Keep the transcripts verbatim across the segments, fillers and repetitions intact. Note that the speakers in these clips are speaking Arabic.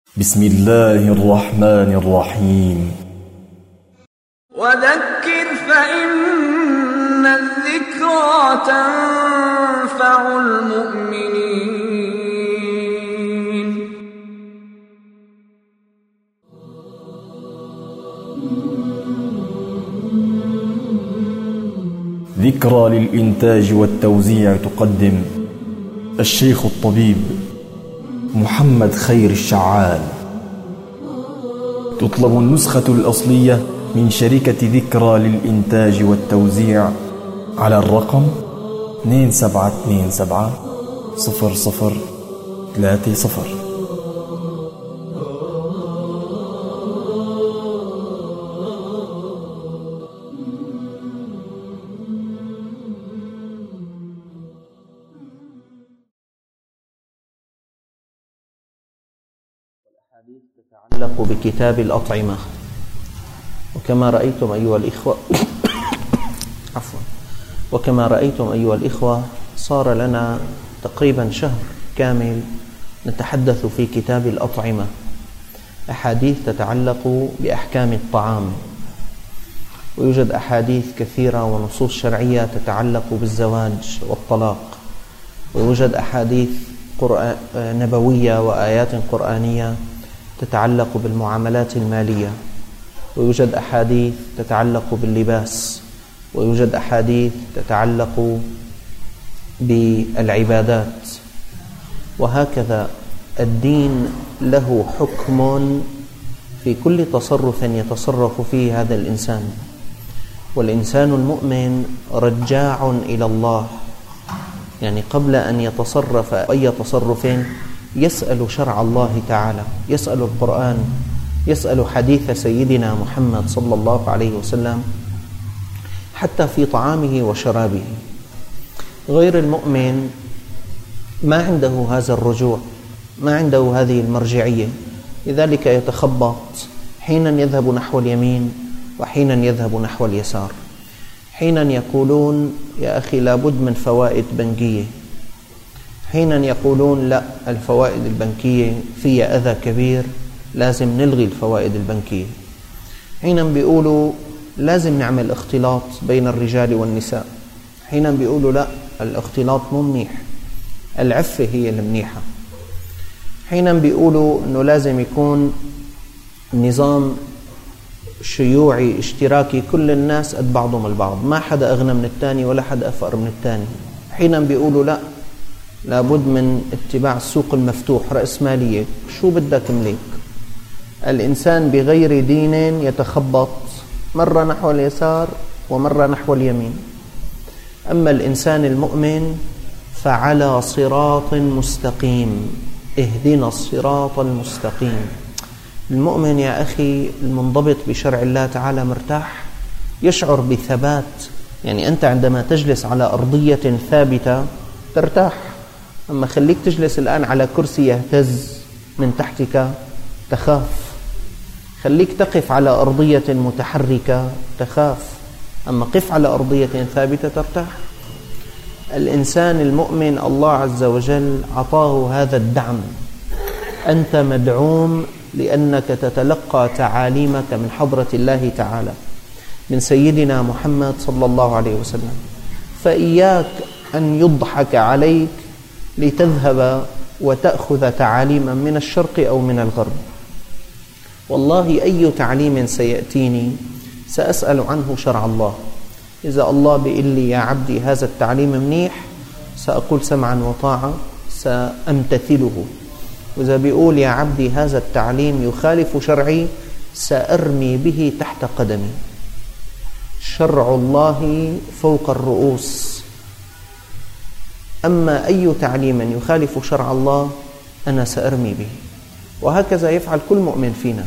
بسم الله الرحمن الرحيم. وذكر فإن الذكرى تنفع المؤمنين. ذكرى للإنتاج والتوزيع تقدم الشيخ الطبيب محمد خير الشعال. تطلب النسخة الأصلية من شركة ذكرى للإنتاج والتوزيع على الرقم اثنين سبعة اثنين سبعة صفر صفر ثلاثة صفر. الأحاديث تتعلق بكتاب الأطعمة، وكما رأيتم أيها الإخوة عفوا وكما رأيتم أيها الإخوة صار لنا تقريبا شهر كامل نتحدث في كتاب الأطعمة، أحاديث تتعلق بأحكام الطعام، ويوجد أحاديث كثيرة ونصوص شرعية تتعلق بالزواج والطلاق، ويوجد أحاديث نبوية وآيات قرآنية تتعلق بالمعاملات المالية، ويوجد أحاديث تتعلق باللباس، ويوجد أحاديث تتعلق بالعبادات، وهكذا الدين له حكم في كل تصرف يتصرف فيه هذا الإنسان، والإنسان المؤمن رجاع إلى الله، يعني قبل أن يتصرف أي تصرف يسأل شرع الله تعالى، يسأل القرآن، يسأل حديث سيدنا محمد صلى الله عليه وسلم، حتى في طعامه وشرابه. غير المؤمن ما عنده هذا الرجوع، ما عنده هذه المرجعية، لذلك يتخبط، حينا يذهب نحو اليمين وحينا يذهب نحو اليسار. حينا يقولون يا أخي لابد من فوائد بنكية، حينا يقولون لا الفوائد البنكية فيها أذى كبير لازم نلغي الفوائد البنكية، حينا بيقولوا لازم نعمل اختلاط بين الرجال والنساء، حينا بيقولوا لا الاختلاط مو منيح، العفة هي المنيحة، حينا بيقولوا أنه لازم يكون نظام شيوعي اشتراكي كل الناس قد بعضهم البعض، ما حدا أغنى من الثاني ولا حدا أفقر من الثاني، حينا بيقولوا لا لابد من اتباع السوق المفتوح، رأسمالية، شو بدك مليك. الإنسان بغير دين يتخبط مرة نحو اليسار ومرة نحو اليمين، أما الإنسان المؤمن فعلى صراط مستقيم، اهدنا الصراط المستقيم. المؤمن يا أخي المنضبط بشرع الله تعالى مرتاح، يشعر بثبات، يعني أنت عندما تجلس على أرضية ثابتة ترتاح، أما خليك تجلس الآن على كرسي يهتز من تحتك تخاف، خليك تقف على أرضية متحركة تخاف، أما قف على أرضية ثابتة ترتاح. الإنسان المؤمن الله عز وجل عطاه هذا الدعم، أنت مدعوم لأنك تتلقى تعاليمك من حضرة الله تعالى من سيدنا محمد صلى الله عليه وسلم، فإياك أن يضحك عليك لتذهب وتأخذ تعاليما من الشرق أو من الغرب. والله أي تعليم سيأتيني سأسأل عنه شرع الله، إذا الله بيقول لي يا عبدي هذا التعليم منيح سأقول سمعا وطاعة سأمتثله، وإذا بيقول يا عبدي هذا التعليم يخالف شرعي سأرمي به تحت قدمي. شرع الله فوق الرؤوس، أما أي تعليم يخالف شرع الله أنا سأرمي به، وهكذا يفعل كل مؤمن فينا.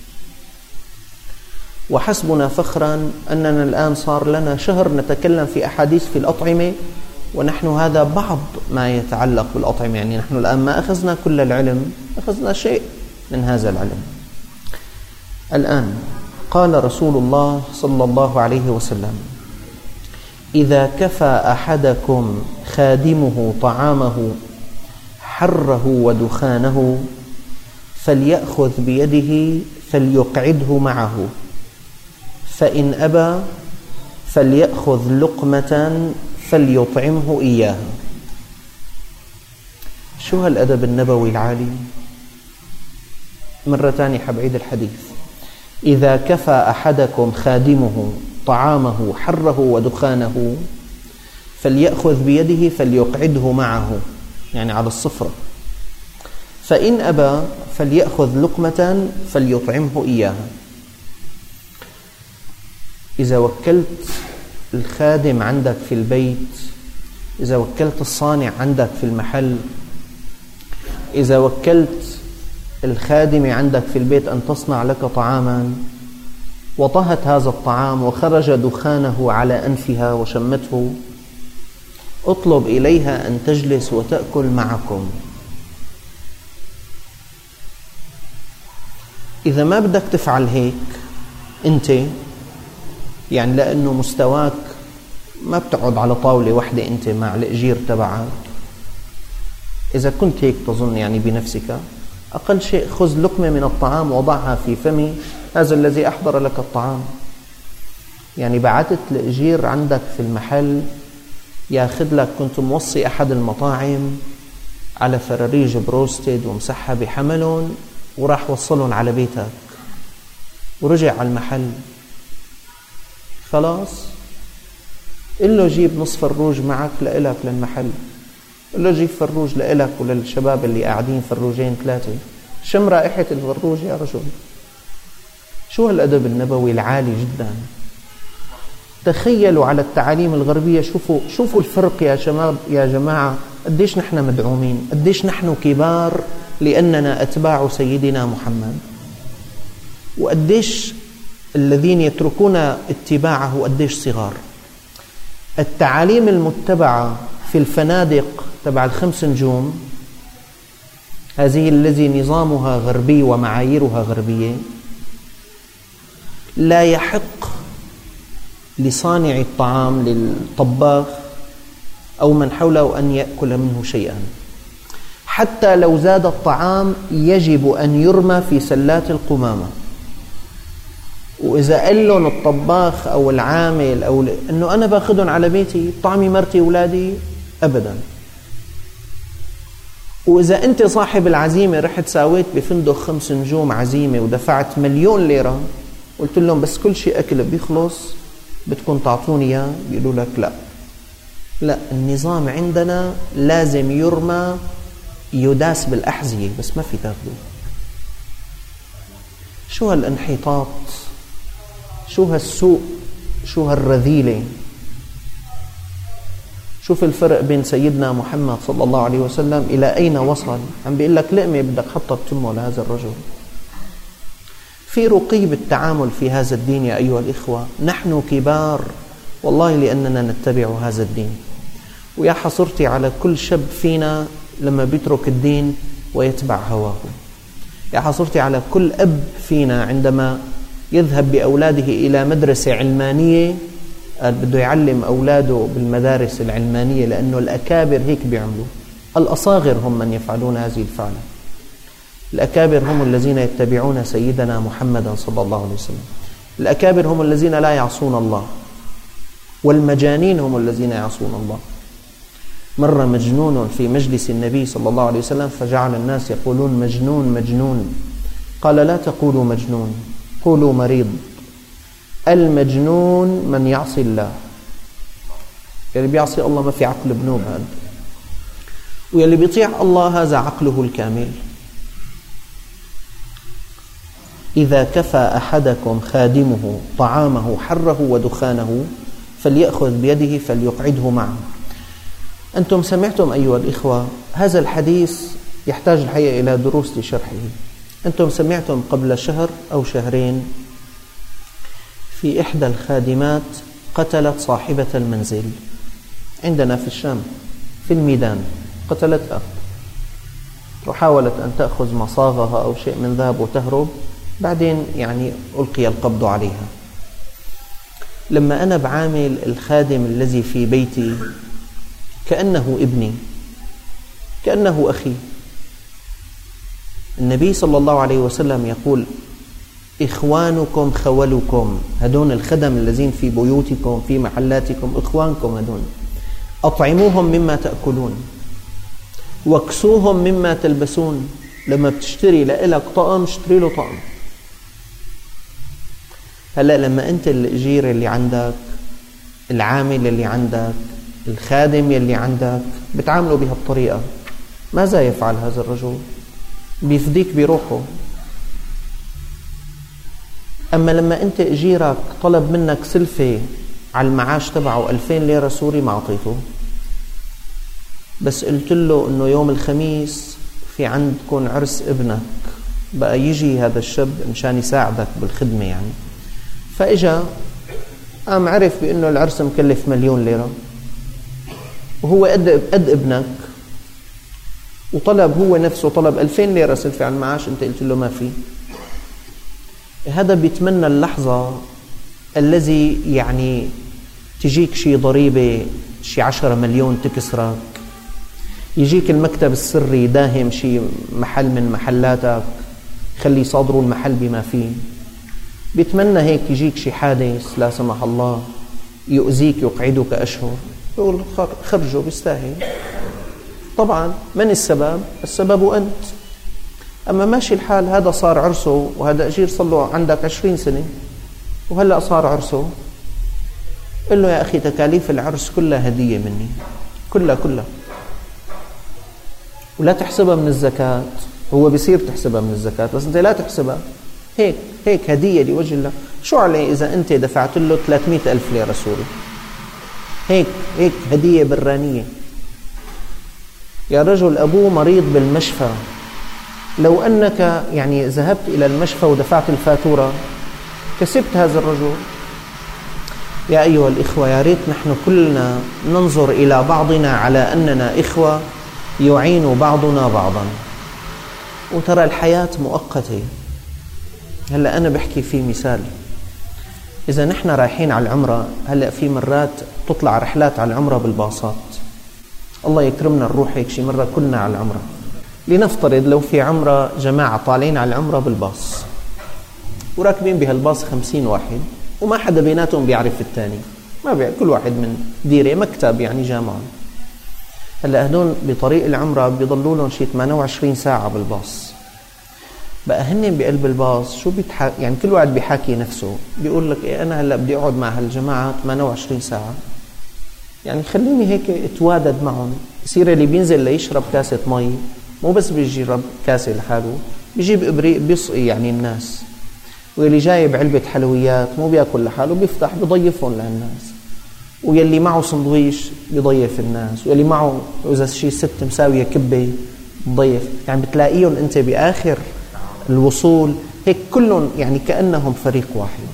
وحسبنا فخرا أننا الآن صار لنا شهر نتكلم في أحاديث في الأطعمة، ونحن هذا بعض ما يتعلق بالأطعمة، يعني نحن الآن ما أخذنا كل العلم، أخذنا شيء من هذا العلم. الآن قال رسول الله صلى الله عليه وسلم: إذا كفى أحدكم خادمه طعامه حره ودخانه فليأخذ بيده فليقعده معه، فإن أبى فليأخذ لقمة فليطعمه إياها. شو هالأدب النبوي العالي؟ مرة ثانية حبعيد الحديث: إذا كفى أحدكم خادمه طعامه حره ودخانه فليأخذ بيده فليقعده معه، يعني على الصفرة، فإن أبى فليأخذ لقمة فليطعمه إياها. إذا وكلت الخادم عندك في البيت، إذا وكلت الصانع عندك في المحل، إذا وكلت الخادم عندك في البيت أن تصنع لك طعاما وطهت هذا الطعام وخرج دخانه على أنفها وشمته، اطلب إليها أن تجلس وتأكل معكم. إذا ما بدك تفعل هيك أنت، يعني لأنه مستواك ما بتقعد على طاولة واحدة أنت مع الأجير تبعك، إذا كنت هيك تظن يعني بنفسك، أقل شيء خذ لقمة من الطعام وضعها في فم هذا الذي أحضر لك الطعام. يعني بعتت الأجير عندك في المحل ياخذ لك، كنت موصي أحد المطاعم على فراريج بروستد ومسحة بحملهم وراح وصلهم على بيتك ورجع على المحل، خلاص قل له جيب نصف فروج معك لإلك للمحل، قل له جيب فروج لإلك وللشباب اللي قاعدين فروجين ثلاثة، شم رائحة الفروج يا رجل. شو هالأدب النبوي العالي جدا. تخيلوا على التعاليم الغربية، شوفوا شوفوا الفرق يا شباب يا جماعة، قديش نحن مدعومين، قديش نحن كبار لأننا أتباع سيدنا محمد، وقديش الذين يتركون اتباعه قديش صغار. التعاليم المتبعة في الفنادق تبع الخمس نجوم هذه الذي نظامها غربي ومعاييرها غربية، لا يحق لصانع الطعام للطباخ أو من حوله أن يأكل منه شيئا، حتى لو زاد الطعام يجب أن يرمى في سلات القمامة. وإذا قال لهم الطباخ أو العامل أو أنه أنا باخذهم على بيتي طعمي مرتي أولادي، أبدا. وإذا أنت صاحب العزيمة رحت ساويت بفندق خمس نجوم عزيمة ودفعت مليون ليرة، قلت لهم بس كل شيء أكل بيخلص بدكم تعطوني إياه، بيقولوا لك لا لا، النظام عندنا لازم يرمى يداس بالأحذية بس ما في تاخده. شو هالانحطاط، شو هالسوء، شو هالرذيلة. شوف الفرق بين سيدنا محمد صلى الله عليه وسلم إلى أين وصل. عم بيقول لك لقمة بدك حطها بتمه لهذا الرجل. في رقي بالتعامل في هذا الدين يا أيها الإخوة. نحن كبار والله لأننا نتبع هذا الدين، ويا حصرتي على كل شاب فينا لما بيترك الدين ويتبع هواه. يا حصرتي على كل أب فينا عندما يذهب بأولاده إلى مدرسة علمانية، قال بده يعلم أولاده بالمدارس العلمانية لأنه الأكابر هيك بيعملوا. الأصاغر هم من يفعلون هذه الفعلة، الأكابر هم الذين يتبعون سيدنا محمدا صلى الله عليه وسلم. الأكابر هم الذين لا يعصون الله، والمجانين هم الذين يعصون الله. مر مجنون في مجلس النبي صلى الله عليه وسلم فجعل الناس يقولون مجنون مجنون، قال لا تقولوا مجنون، قولوا مريض. المجنون من يعصي الله، يعني بيعصي الله ما في عقل بنوب هذا، واللي بيطيع الله هذا عقله الكامل. إذا كفى أحدكم خادمه طعامه حره ودخانه فليأخذ بيده فليقعده معه. أنتم سمعتم أيها الإخوة هذا الحديث يحتاج الحقيقة إلى دروس لشرحه. أنتم سمعتم قبل شهر أو شهرين في إحدى الخادمات قتلت صاحبة المنزل عندنا في الشام في الميدان، قتلتها وحاولت أن تأخذ مصاغها أو شيء من ذهب وتهرب، بعدين يعني ألقي القبض عليها. لما أنا بعامل الخادم الذي في بيتي كأنه ابني، كأنه أخي، النبي صلى الله عليه وسلم يقول إخوانكم خولكم، هدون الخدم الذين في بيوتكم في محلاتكم إخوانكم هدون، أطعموهم مما تأكلون واكسوهم مما تلبسون. لما بتشتري لإلك طقم اشتري له طقم. هلأ لما أنت الأجير اللي عندك، العامل اللي عندك، الخادم اللي عندك بتعامله بهالطريقة، ماذا يفعل هذا الرجل؟ بيفديك بروحه. أما لما أنت أجيرك طلب منك سلفة على المعاش تبعه ألفين ليرة سوري ما أعطيته، بس قلت له إنه يوم الخميس في عندكم عرس ابنك، بقى يجي هذا الشاب مشان يساعدك بالخدمة يعني، فإجا قام عرف بأنه العرس مكلف مليون ليرة وهو قد قد ابنك، وطلب هو نفسه طلب ألفين ليرة سلفة على المعاش، أنت قلت له ما في. هذا بيتمنى اللحظة الذي يعني تجيك شي ضريبة شي عشرة مليون تكسرك، يجيك المكتب السري داهم شي محل من محلاتك خلي يصادروا المحل بما فيه، بيتمنى هيك يجيك شي حادث لا سمح الله يؤذيك يقعدك أشهر، يقول خرجوا بيستاهل. طبعا من السبب؟ السبب أنت. أما ماشي الحال هذا صار عرسه وهذا أجير صار له عندك عشرين سنة وهلأ صار عرسه، قل له يا أخي تكاليف العرس كلها هدية مني، كلها كلها، ولا تحسبها من الزكاة. هو بيصير تحسبها من الزكاة بس أنت لا تحسبها، هيك هيك هدية لوجه الله. شو عليه إذا أنت دفعت له ثلاثمئة ألف ليرة سوري؟ هيك هيك هدية برانية. يا رجل أبوه مريض بالمشفى، لو أنك يعني ذهبت إلى المشفى ودفعت الفاتورة كسبت هذا الرجل. يا أيها الإخوة، يا ريت نحن كلنا ننظر إلى بعضنا على أننا إخوة يعين بعضنا بعضا. وترى الحياة مؤقتة. هلأ أنا بحكي في مثال، إذا نحن رايحين على العمرة، هلأ في مرات تطلع رحلات على العمرة بالباصات، الله يكرمنا نروح هيك شي مرة كلنا على العمرة. لنفترض لو في عمرة جماعة طالعين على العمرة بالباص وراكبين بهالباص خمسين واحد وما حدا بيناتهم بيعرف الثاني، ما بيعرف، كل واحد من ديرة مكتب يعني جامعة. هلأ هدول بطريق العمرة بيضلوا لهم شي ثمانية وعشرين ساعة بالباص. بقى هن بقلب الباص شو بيتحكي؟ يعني كل واحد بيحكي نفسه، بيقول لك إيه أنا هلأ بدي أقعد مع هالجماعة ثمانية وعشرين ساعة، يعني خليني هيك اتوادد معهم. يصير اللي بينزل ليشرب كاسة مي مو بس بيجرب كاسة لحاله، بيجيب إبريق بيسقي يعني الناس، واللي جايب علبة حلويات مو بياكل لحاله، بيفتح بيضيفهم للناس، ويلي معه سندويش بيضيف الناس، واللي معه إذا شي ست مساوية كبة بيضيف. يعني بتلاقيهم أنت بآخر الوصول هيك كلهم يعني كأنهم فريق واحد.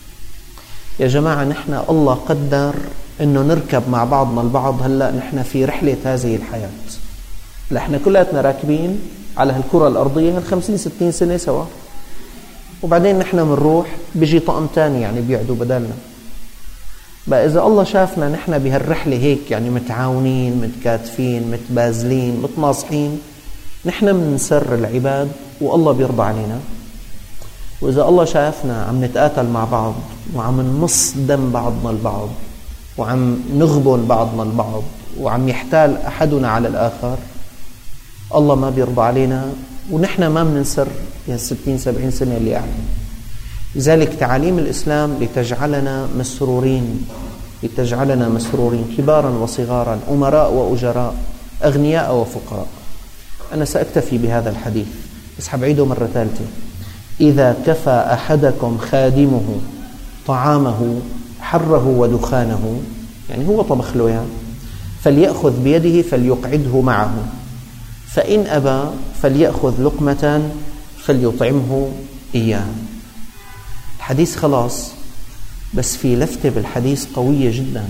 يا جماعة نحن الله قدر إنه نركب مع بعضنا البعض. هلأ نحن في رحلة هذه الحياة، نحن كلاتنا راكبين على هالكرة الأرضية هالخمسين ستين سنة سوا، وبعدين نحن منروح بيجي طقم تاني يعني بيعدوا بدلنا. بقى إذا الله شافنا نحن بهالرحلة هيك يعني متعاونين متكاتفين متبازلين متناصحين، نحن منسر العباد والله بيرضى علينا. وإذا الله شافنا عم نتقاتل مع بعض وعم نمص دم بعضنا البعض وعم نغبن بعضنا البعض وعم يحتال أحدنا على الآخر، الله ما بيرضى علينا ونحن ما مننسر يا ستين سبعين سنة اللي قاعدين. لذلك تعاليم الإسلام لتجعلنا مسرورين، لتجعلنا مسرورين كبارا وصغارا، أمراء وأجراء، أغنياء وفقراء. أنا سأكتفي بهذا الحديث بس حبعيده مرة ثالثة. إذا كفى أحدكم خادمه طعامه حره ودخانه، يعني هو طبخ له يعني، فليأخذ بيده فليقعده معه، فإن أبى فليأخذ لقمة فليطعمه إياه. الحديث خلاص، بس في لفتة بالحديث قوية جدا.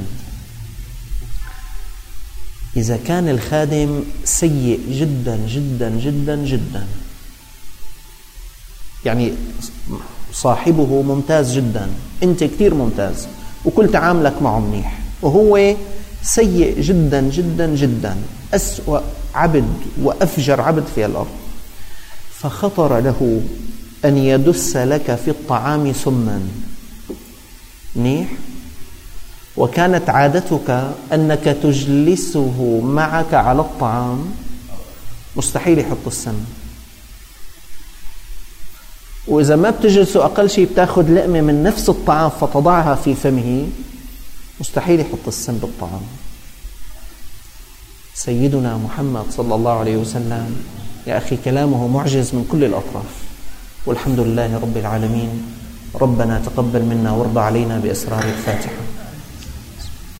إذا كان الخادم سيء جدا جدا جدا جدا، يعني صاحبه ممتاز جدا، أنت كتير ممتاز وكل تعاملك معه منيح، وهو سيء جدا جدا جدا، أسوأ عبد وأفجر عبد في الأرض، فخطر له أن يدس لك في الطعام سما منيح، وكانت عادتك أنك تجلسه معك على الطعام، مستحيل يحط السم. وإذا ما بتجلسوا أقل شيء بتاخذ لقمة من نفس الطعام فتضعها في فمه، مستحيل يحط السم بالطعام. سيدنا محمد صلى الله عليه وسلم يا أخي كلامه معجز من كل الأطراف، والحمد لله رب العالمين. ربنا تقبل منا وارض علينا بأسرار الفاتحة.